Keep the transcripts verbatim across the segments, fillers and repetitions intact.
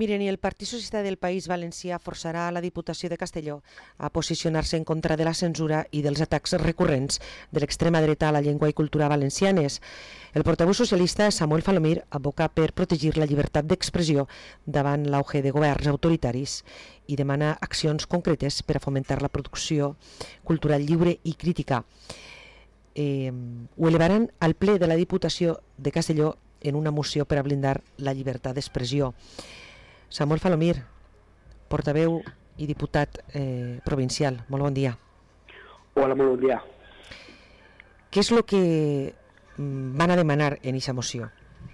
Miren, i el Partit Socialista del País Valencià forçarà la Diputació de Castelló a posicionar-se en contra de la censura i dels atacs recurrents de l'extrema dreta a la llengua i cultura valencianes. El portaveu socialista Samuel Falomir advoca per protegir la llibertat d'expressió davant l'auge de governs autoritaris i demana accions concretes per a fomentar la producció cultural lliure i crítica. Eh, ho elevaran al ple de la Diputació de Castelló en una moció per a blindar la llibertat d'expressió. Samuel Falomir, portaveu i diputat eh, provincial, molt bon dia. Hola, molt bon dia. Què és el que van a demanar en aquesta moció?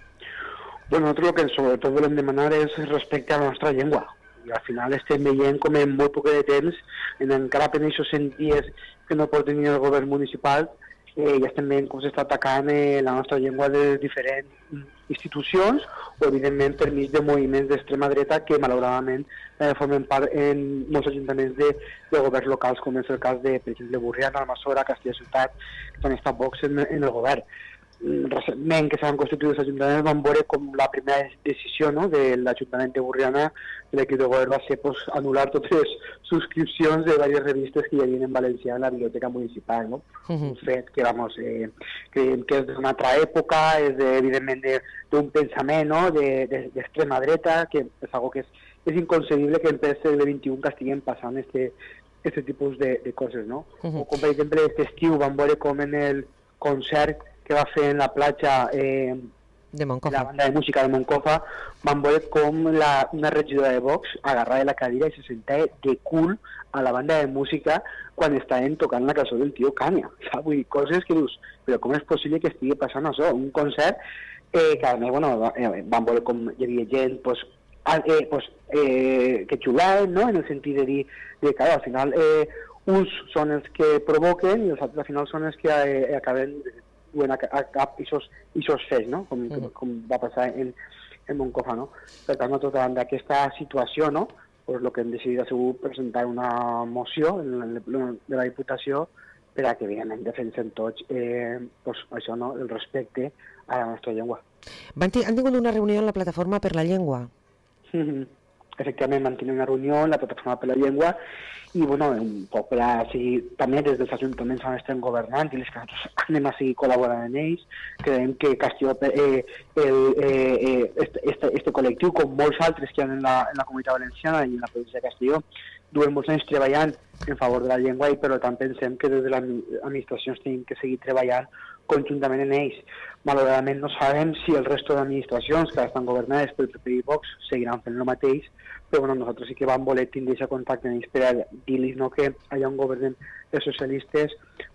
Bueno, nosaltres el que sobretot volem demanar és respecte a la nostra llengua. I al final estem veient com en molt poc de temps, en encara per aquests cent dies que no pot tenir el govern municipal, eh, ja estem veient com s'està atacant eh, la nostra llengua de diferents institucions o, evidentment, per mig de moviments d'extrema dreta que, malauradament, eh, formen part en molts ajuntaments de, de governs locals, com és el cas de, per exemple, Borriana, Almassora, Castella Ciutat, que han estat Vox en, en el govern. Recentment que s'han constituït els ajuntaments vam veure com la primera decisió, no?, de l'Ajuntament de Borriana, de l'equip de govern, va ser pues, anul·lar totes les subscripcions de diverses revistes que hi havia en valencià en la biblioteca municipal, no? Uh-huh. Un fet que, vamos, eh, creiem que és d'una altra època, és de, evidentment d'un pensament, no?, d'extrema de, dreta, que és algo que és, és inconcebible que en ple segle vint-i-u que estiguem passant este, este tipus de, de coses, no? Uh-huh. O com, per exemple, aquest estiu vam veure com en el concert que va fer en la platja eh, de Moncofa, la banda de música de Moncofa, van veure com la, una regidora de Vox agarrava de la cadira i se sentava de cul a la banda de música quan estaven tocant la cançó del tio Canya. Saps? Vull dir, coses que dius, però com és possible que estigui passant això? Un concert eh, que a més, bueno, eh, van veure com hi havia gent pues, eh, pues, eh, que xulaven, no?, en el sentit de dir de que al final eh, uns són els que provoquen i els altres al final són els que eh, acaben duent a cap aquests fets, no?, com, mm. com va passar en, en Moncofa, no? Per tant, no, tot davant d'aquesta situació, no?, pues, el que hem decidit ha sigut presentar una moció en la, de la Diputació per a que, evidentment, defensem tots eh, pues, això, no?, el respecte a la nostra llengua. Han tingut una reunió en la Plataforma per la Llengua? Mm-hmm. Efectivament, van tenir una reunió en la Plataforma per la Llengua i, bueno, un poc per a seguir, també des dels ajuntaments on estem governant i les que nosaltres anem a seguir col·laborant en ells. Creiem que Castelló, eh, el, eh, eh, este, este, este col·lectiu, com molts altres que hi ha en la, en la Comunitat Valenciana i en la província de Castelló, duen molts anys treballant en favor de la llengua i per tant pensem que des de les administracions tenim que seguir treballant conjuntament en ells. Malauradament no sabem si el resto d'administracions que estan governades pel P P i Vox seguiran fent el mateix, però bueno, nosaltres sí que vam voler tindre aquest contacte amb ells per a dir-los, no, que allà on governen els socialistes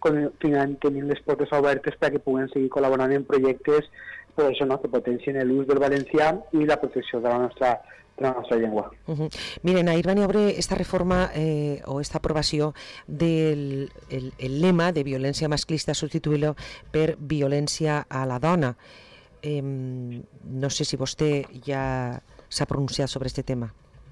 tenim les portes obertes perquè puguen seguir col·laborant en projectes per això, no, que potencien l'ús del valencià i la protecció de la nostra, de la nostra llengua. Uh-huh. Miren, ahir van obre esta reforma eh, o esta aprovació del el, el lema de violència masclista, substituir-lo per violència a la dona. Eh, no sé si vostè ja s'ha pronunciat sobre aquest tema.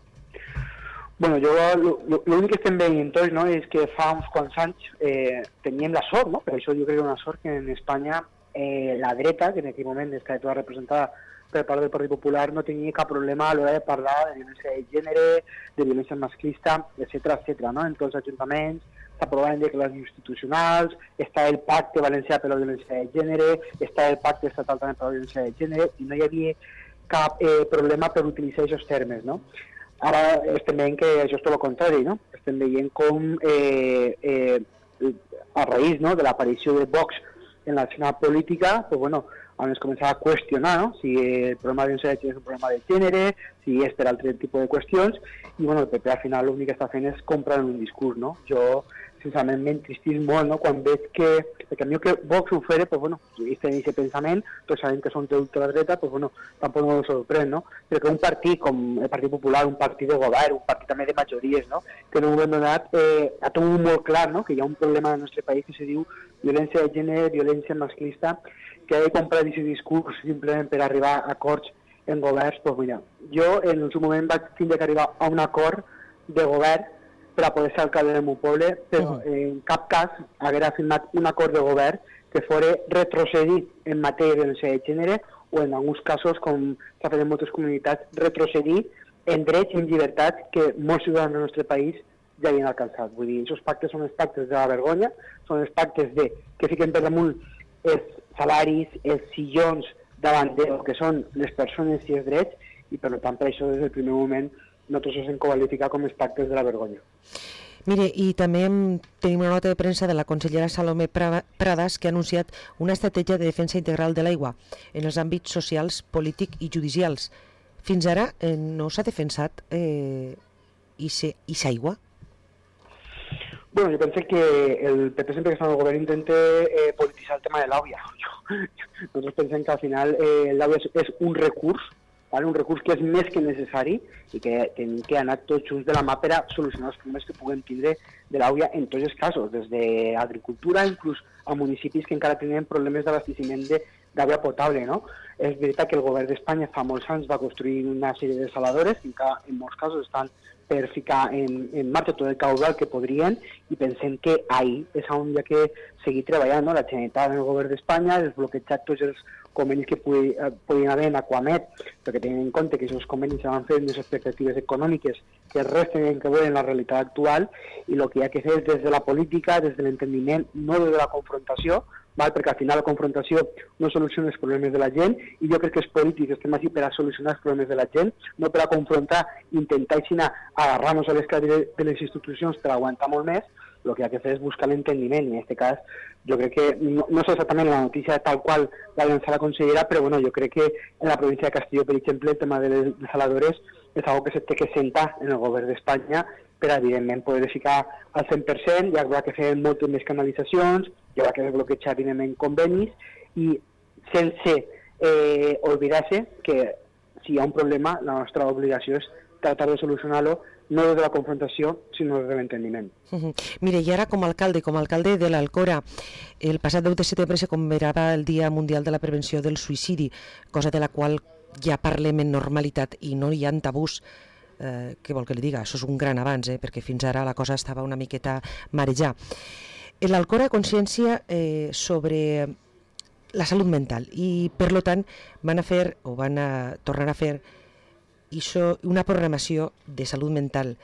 Bueno, jo l'únic que estem veient tots, no, és que fa uns quants anys eh, teníem la sort, no? Per això jo crec que una sort que en Espanya eh, la dreta, que en aquell moment estava tota representada per part del Partit Popular, no tenia cap problema a l'hora de parlar de violència de gènere, de violència masclista, etcètera, etcètera, no? En tots els ajuntaments s'aprovaven declaracions institucionals, està el pacte valencià per la violència de gènere, està el pacte estatal també per la violència de gènere, i no hi havia cap eh, problema per utilitzar aquests termes, no? Ara estem veient que això és tot el contrari, no? Estem veient com eh, eh, a raïs, no, de l'aparició de Vox en l'escena política, pues, bueno, on es començava a qüestionar, no?, si el problema de violència de gènere és un problema de gènere, si és per altre tipus de qüestions, i bueno, el P P al final l'únic que està fent és comprar un discurs, no? Jo, sincerament, m'entristís molt, no?, quan veig que, perquè a mi que Vox ho fere, pues bueno, ells tenen aquest pensament, tots sabem que són d'ultradreta, pues bueno, tampoc no ho sorprèn, no? Però que un partit com el Partit Popular, un partit de govern, un partit també de majories, no?, que no ho hem donat, eh, ha tingut molt clar, no?, que hi ha un problema en el nostre país que se diu violència de gènere, violència masclista, que ha de comprar aquest discurs simplement per arribar a acords en governs. Pues mira, jo en el seu moment vaig tindre que arribar a un acord de govern per a poder ser alcalde del meu poble, però uh-huh. en cap cas haguera firmat un acord de govern que fos retrocedir en matèria de violència de gènere o en alguns casos, com s'ha fet en moltes comunitats, retrocedir en drets i en llibertats que molts ciutadans del nostre país ja havien alcançat. Vull dir, aquests pactes són els pactes de la vergonya, són els pactes de, que fiquen per damunt els salaris, els sillons davant del que són les persones i els drets, i per tant, per això, des del primer moment, nosaltres ens hem qualificat com els pactes de la vergonya. Mire, i també tenim una nota de premsa de la consellera Salomé Pradas que ha anunciat una estratègia de defensa integral de l'aigua en els àmbits socials, polítics i judicials. Fins ara eh, no s'ha defensat eh, aquesta aigua? Bueno, yo pensé que el P P sempre que està en el govern intenta eh, polititzar el tema de l'àvia. Nosaltres pensem que al final eh, l'àvia és, és un recurs, ¿vale? Un recurs que és més que necessari i que hem que anar tots junts de la mà per a solucionar els problemes que puguem tindre de l'àvia en tots els casos, des d'agricultura inclús a municipis que encara tenen problemes d'abasteciment d'àvia potable, no? És veritat que el govern d'Espanya fa molts anys va construir una sèrie de desaladores que en molts casos estan per ficar en, en marxa tot el caudal que podrien i pensem que ahir és on hi ha que seguir treballant, no? La Generalitat en el govern d'Espanya, desbloquejar tots els convenis que pugui, eh, podien haver en Aquamet, perquè tenen en compte que aquests convenis se van fer amb les expectatives econòmiques que resten que veure en la realitat actual i el que hi ha que fer és des de la política, des de l'entendiment, no des de la confrontació, val? Perquè al final la confrontació no soluciona els problemes de la gent i jo crec que els polítics estem així per a solucionar els problemes de la gent, no per a confrontar, intentar agarrar-nos a les cadires de les institucions per aguantar molt més. El que hi ha que fer és buscar l'entendiment i en aquest cas jo crec que no, no sé exactament la notícia tal qual va llançar la consellera, però bueno, jo crec que en la província de Castelló, per exemple, el tema de les desaladores és algo que se té que sentar en el govern d'Espanya per a, evidentment, poder ficar al cent per cent, hi haurà que fer moltes més canalitzacions, hi haurà que desbloquejar, evidentment, convenis, i sense eh, oblidar-se que si hi ha un problema, la nostra obligació és tratar de solucionar-lo no des de la confrontació, sinó des de l'entendiment. Uh -huh. Mire, i ara com a alcalde, com a alcalde de l'Alcora, el passat deu de setembre se commemorava el Dia Mundial de la Prevenció del Suïcidi, cosa de la qual ja parlem en normalitat i no hi ha tabús. Eh, què vol que li diga? Això és un gran avanç, eh? Perquè fins ara la cosa estava una miqueta marejar. L'Alcora consciència eh, sobre la salut mental i, per tant, van a fer, o van a tornar a fer, això, una programació de salut mental.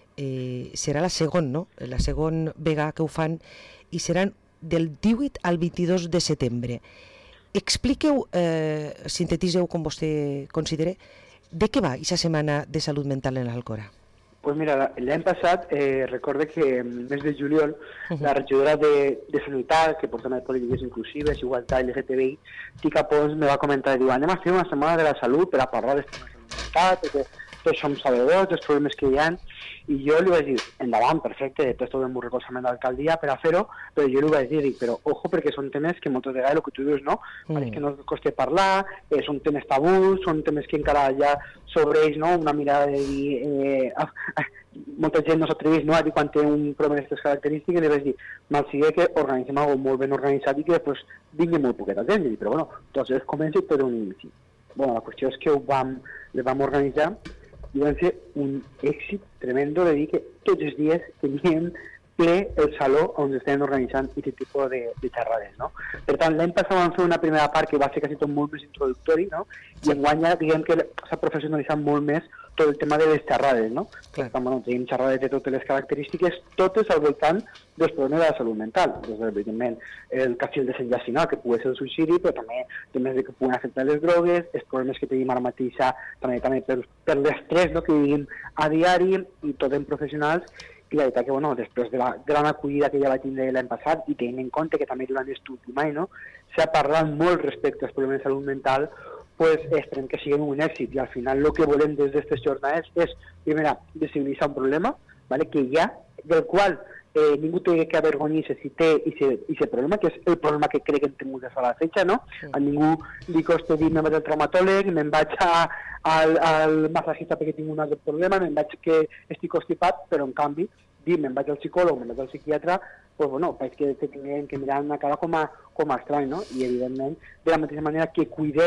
Eh, serà la segona, no? La segona vegada que ho fan i seran del divuit al vint-i-dos de setembre. Expliqueu, eh, sintetiseu com vostè considere, de què va aquesta setmana de salut mental en l'Alcora? Pues mira, l'any passat eh, recorde que en el mes de juliol uh-huh. la regidora de, de Sanitat, que porta més polítiques inclusives, igualtat, L G T B I, Tica Pons, me va comentar, diu, anem a fer una setmana de la salut per a parlar de salut mental, perquè tots som sabedors dels problemes que hi ha, i jo li vaig dir, endavant, perfecte, després tot el meu recolzament de l'alcaldia per a fer-ho, però jo li vaig dir, però ojo, perquè són temes que moltes vegades el que tu dius, no? Mm. Pareix que no ens costa parlar, eh, són temes tabús, són temes que encara hi ha sobre ells, no? Una mirada de dir, eh, ah, ah, molta gent no s'atreveix, no?, a dir quan té un problema d'aquestes característiques, i li vaig dir, mal sigui que organitzem alguna molt ben organitzat i que després vingui molt poqueta gent, i, però bueno, tots els comença per un inici. Bueno, la qüestió és que ho vam, les vam organitzar i van ser un èxit tremendo de dir que tots els dies teníem ple el saló on estem organitzant aquest tipus de, de xerrades, no? Per tant, l'any passat vam fer una primera part que va ser quasi tot molt més introductori, no? I enguany ja diguem que s'ha professionalitzat molt més tot el tema de les xerrades, no? Per tant, bueno, tenim xerrades de totes les característiques, totes al voltant dels problemes de la salut mental. Des de, evidentment, el que el desenllacinat, que pugui ser el suïcidi, però també temes que puguen afectar les drogues, els problemes que tenim ara mateix també, també per, per l'estrès, no?, que vivim a diari, i tot en professionals. I la veritat que, bueno, després de la gran acollida que ja va tindre l'any passat, i tenint en compte que també durant aquest últim any, no?, s'ha parlat molt respecte als problemes de salut mental, pues esperem que siguin un èxit, i al final el que volem des d'aquestes jornades és, primera, visibilitzar un problema, ¿vale?, que hi ha, del qual eh, ningú té que avergonyir-se si té aquest problema, que és el problema que crec que hem tingut des de la fecha, no? Sí. A ningú li costa dir, me'n vaig al traumatòleg, me'n vaig a, al, al massagista perquè tinc un altre problema, me'n vaig que estic constipat, però en canvi, dir, me'n vaig al psicòleg, me'n vaig al psiquiatre, pues bueno, veig que te tinguem que mirar una cara com a, com a estrany, no? I evidentment, de la mateixa manera que cuidem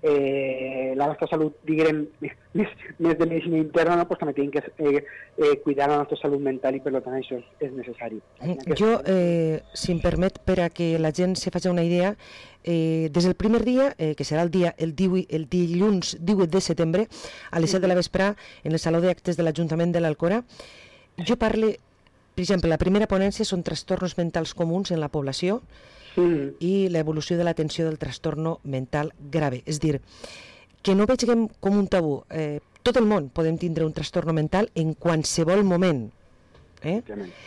eh, la nostra salut, diguem, més, més de medicina interna, no? Pues també tenim que eh, eh, cuidar la nostra salut mental i per tant això és, és necessari. Jo, eh, si em permet, per a que la gent se faci una idea, eh, des del primer dia, eh, que serà el dia el, divuit, el dilluns divuit de setembre, a les set de la vesprà, en el Saló d'Actes de l'Ajuntament de l'Alcora, jo parle, per exemple, la primera ponència són trastorns mentals comuns en la població, Mm. i l'evolució de l'atenció del trastorno mental grave. És dir, que no vegem com un tabú. Eh, tot el món podem tindre un trastorno mental en qualsevol moment. Eh?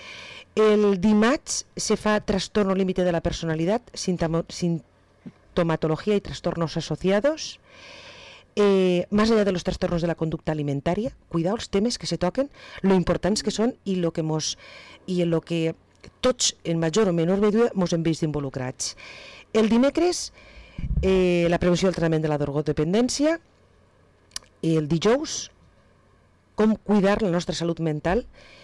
El dimarts se fa trastorno límite de la personalitat, sintomatología y trastornos asociados. Eh, más allá de los trastornos de la conducta alimentaria, cuidado los temes que se toquen, lo importants que són i lo que mos, i en lo que tots, en major o menor mesura, mos hem vist involucrats. El dimecres, eh, la prevenció del tractament de la drogodependència, el dijous, com cuidar la nostra salut mental,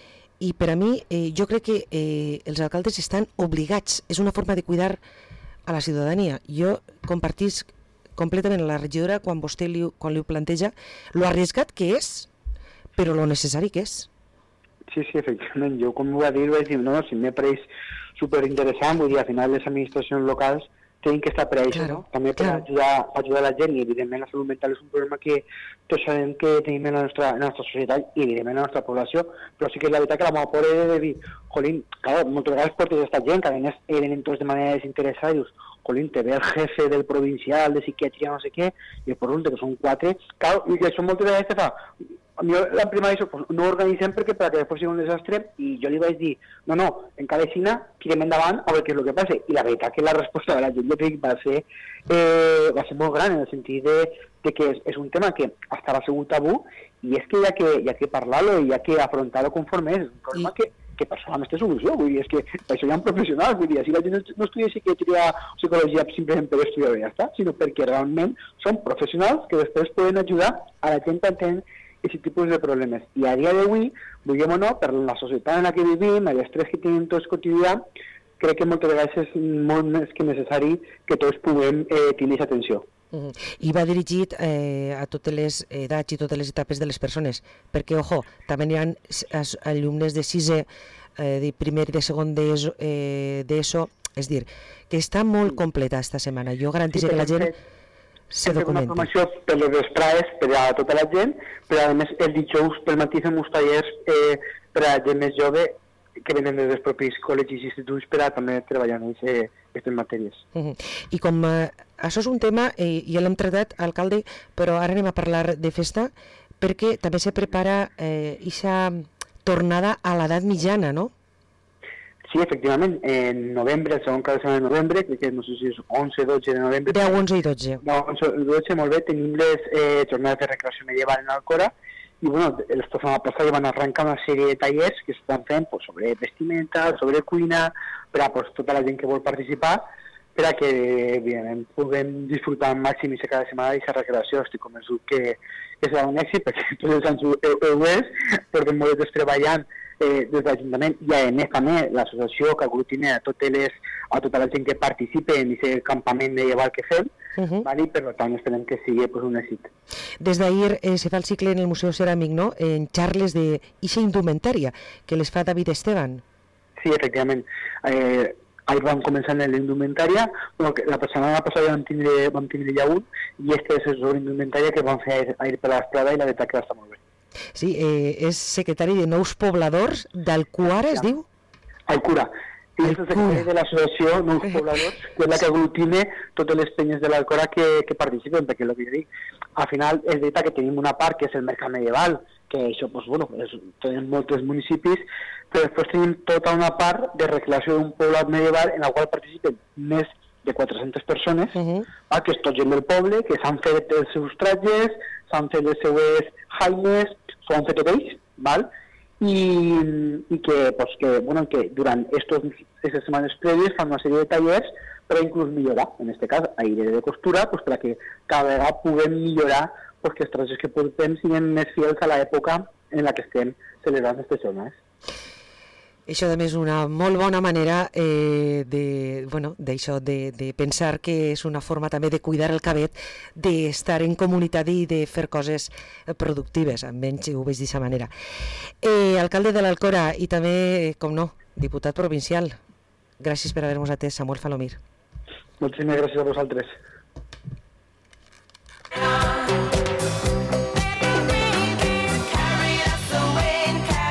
i per a mi, eh, jo crec que eh, els alcaldes estan obligats, és una forma de cuidar a la ciutadania. Jo compartisc completament la regidora quan vostè li, quan li ho planteja, lo arriesgat que és, però lo necessari que és. Sí, sí, efectivament. Jo, com ho va dir, vaig dir, no, si m'he pareix superinteressant, vull dir, al final les administracions locals tenen que estar per a això, claro, no? També per claro. ajudar, ajudar la gent, i evidentment la salut mental és un problema que tots sabem que tenim en la nostra, en la nostra societat i evidentment en la nostra població, però sí que és la veritat que la meva por és de dir, jolín, claro, moltes vegades portes aquesta gent, que a més eren tots de manera desinteressada, i dius, jolín, te ve el jefe del provincial de psiquiatria, no sé què, i per resulta que són quatre, claro, i que això moltes vegades te fa, a mi la prima d'això, pues, no ho organitzem perquè perquè després sigui un desastre, i jo li vaig dir, no, no, en cada escena tirem endavant a veure què és el que passa, i la veritat que la resposta de la gent jo crec va ser, eh, va ser molt gran, en el sentit de, de que és, és un tema que estava segur tabú, i és que hi ha que, hi ha que parlar-lo i hi ha que afrontar-lo conforme és, és un problema I... que que personalment té solució, vull dir, és que això hi ha un professional, vull dir, si la gent no estudia psiquiatria o psicologia simplement per estudiar i ja està, sinó perquè realment són professionals que després poden ajudar a la gent a entendre aquest tipus de problemes. I a dia d'avui, vulguem o no, per la societat en la que vivim, l'estrès que tenim tots quotidià, crec que moltes vegades és molt més que necessari que tots puguem eh, tenir atenció. Uh-huh. I va dirigit eh, a totes les edats i totes les etapes de les persones, perquè, ojo, també hi ha alumnes de sisè, eh, de primer i de segon d'ESO, eh, d'ESO, és dir, que està molt completa esta setmana. Jo garanteixo sí, que la gent se documenti. Una formació per les vesprades per a tota la gent, però a més el dijous pel matí fem uns tallers eh, per a gent més jove que venen des dels propis col·legis i instituts per a també treballar en aquestes matèries. Uh-huh. I com eh, això és un tema, eh, ja l'hem tratat, alcalde, però ara anem a parlar de festa, perquè també se prepara aquesta eh, tornada a l'edat mitjana, no? Sí, efectivament, en novembre, el segon cada setmana de novembre, crec que no sé si és onze dotze de novembre. deu, onze i dotze. deu, onze i dotze, molt bé, tenim les eh, jornades de recreació medieval en Alcora, i bueno, esta setmana passada van arrencar una sèrie de tallers que s'estan fent pues, sobre vestimenta, sobre cuina, per a pues, tota la gent que vol participar, per a que evidentment puguem disfrutar al màxim i cada setmana d'aquesta recreació. Estic convençut que, que serà un èxit, perquè tots els anys ho, ho, ho és, portem molt de temps treballant eh, des de l'Ajuntament i a més també l'associació que aglutina a, totes les, a tota la gent que participa en aquest campament medieval que fem, uh-huh. vale? Per tant esperem que sigui pues, un èxit. Des d'ahir eh, se fa el cicle en el Museu Ceràmic, no? En xarles d'eixa indumentària que les fa David Esteban. Sí, efectivament. Eh, ahir vam començar en l'indumentària, bueno, la setmana passada vam tindre, vam tindre ja un, i este és sobre indumentària que vam fer ahir per l'Estrada i la veritat que va estar molt bé. Sí, eh, és secretari de Nous Pobladors d'Alcuara, es ja. diu? Alcura. I és el secretari de l'associació Nous Pobladors, que és la que aglutina totes les penyes de l'Alcora que, que participen, perquè el que jo dic, al final és veritat que tenim una part que és el mercat medieval, que això, pues, bueno, és, tenim molts municipis, però després tenim tota una part de recreació d'un poblat medieval en la qual participen més de quatre-centes persones, uh-huh. ah, que és tot gent del poble, que s'han fet els seus trajes, s'han fet les seues jaines, s'ho han fet tot ells, val? I, i que, pues, que, bueno, que durant aquestes setmanes prèvies fan una sèrie de tallers per inclús millorar, en aquest cas, aire de costura, pues, per a que cada vegada puguem millorar pues, que els trajes que portem siguin més fidels a l'època en la que estem celebrant aquestes zones. Això també és una molt bona manera eh, de, bueno, d'això, de, de pensar que és una forma també de cuidar el cabet, d'estar en comunitat i de fer coses productives, almenys ho veig d'aquesta manera. Eh, alcalde de l'Alcora i també, com no, diputat provincial, gràcies per haver-nos atès, Samuel Falomir. Moltíssimes gràcies a vosaltres.